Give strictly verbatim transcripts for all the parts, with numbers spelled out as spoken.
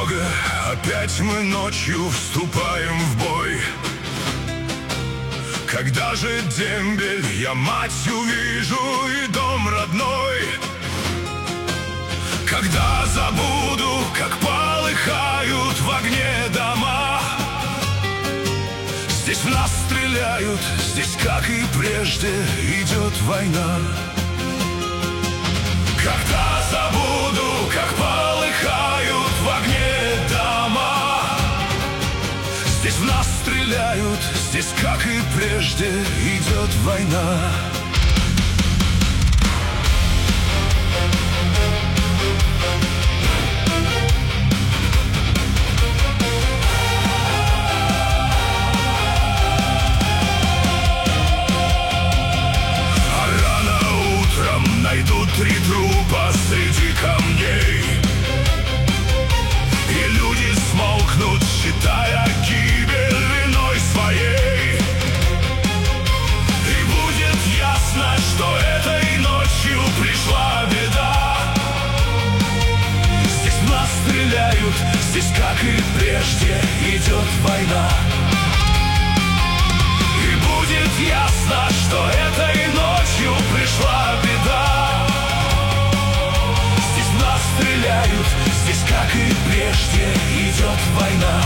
дорога, опять мы ночью вступаем в бой. Когда же дембель я мать увижу и дом родной? Когда забуду, как полыхают в огне дома? Здесь в нас стреляют, здесь, как и прежде, идет война. Когда забуду, как полыхают в огне дома? Здесь в нас стреляют, здесь, как и прежде, идет война. Найдут три трупа среди камней, и люди смолкнут, считая гибель виной своей. И будет ясно, что этой ночью пришла беда. Здесь в нас стреляют, здесь, как и прежде, идет война. И будет ясно, что этой ночью пришла беда. Стреляют, здесь, как и прежде, идет война.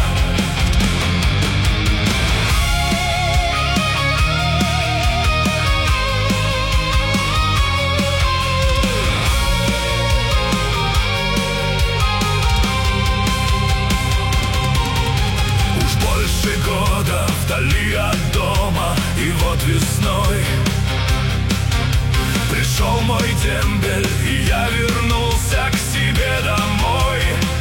Уж больше года вдали от дома, и вот весной пришел мой дембель, и я вернулся к себе домой.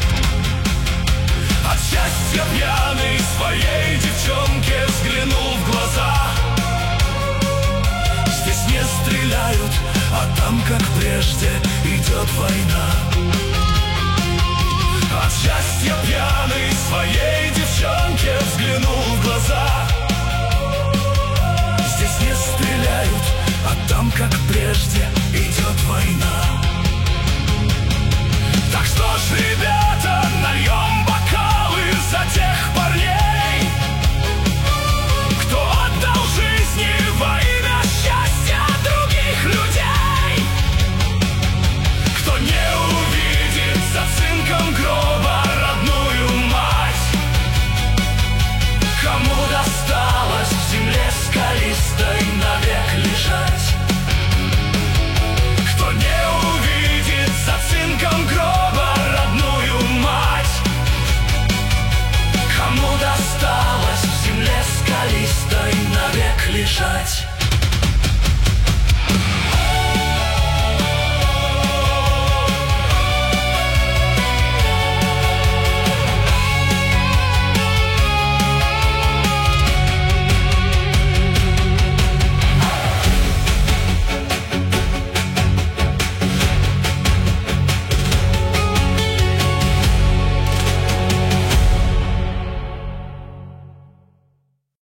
От счастья пьяный своей девчонке взглянул в глаза. Здесь не стреляют, а там, как прежде, идет война. От счастья пьяный своей девчонке взглянул в глаза. Здесь не стреляют, а там, как прежде, идет война. Так что ж, ребята, нальем бокалы за тех парней, кто отдал жизни во имя счастья других людей, кто не увидит за цинком гроб